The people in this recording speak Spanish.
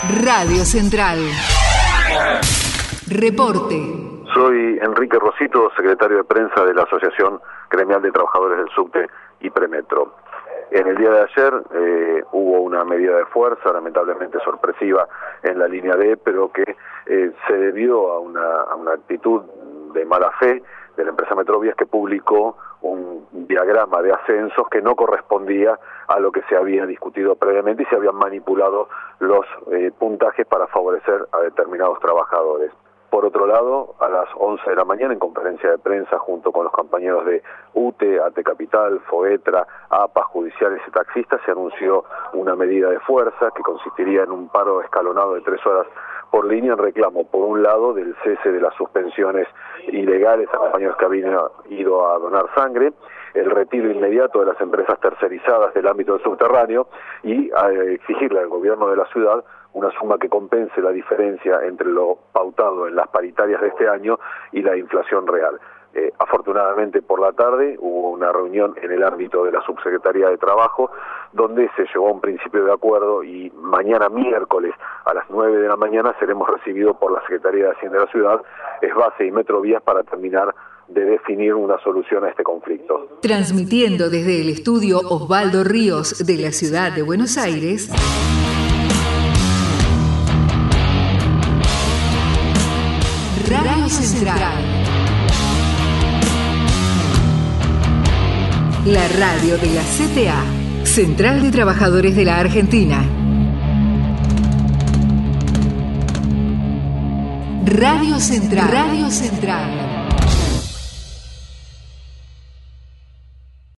Radio Central. Reporte. Soy Enrique Rosito, secretario de prensa de la Asociación Gremial de Trabajadores del Subte y Premetro. En el día de ayer hubo una medida de fuerza, lamentablemente sorpresiva, en la línea D, pero que se debió a una actitud de mala fe de la empresa Metrovías, que publicó un diagrama de ascensos que no correspondía a lo que se había discutido previamente y se habían manipulado los puntajes para favorecer a determinados trabajadores. Por otro lado, a las 11 de la mañana, en conferencia de prensa, junto con los compañeros de UTE, AT Capital, FOETRA, APA, judiciales y taxistas, se anunció una medida de fuerza que consistiría en un paro escalonado de 3 horas por línea en reclamo, por un lado, del cese de las suspensiones ilegales a compañeros que habían ido a donar sangre, el retiro inmediato de las empresas tercerizadas del ámbito del subterráneo y a exigirle al gobierno de la ciudad una suma que compense la diferencia entre lo pautado en las paritarias de este año y la inflación real. Afortunadamente por la tarde hubo una reunión en el ámbito de la Subsecretaría de Trabajo donde se llegó a un principio de acuerdo y mañana miércoles a las 9 de la mañana seremos recibidos por la Secretaría de Hacienda de la Ciudad, Esbase y Metrovías para terminar de definir una solución a este conflicto. Transmitiendo desde el estudio Osvaldo Ríos de la ciudad de Buenos Aires, Radio Central. La radio de la CTA, Central de Trabajadores de la Argentina. Radio Central. Radio Central.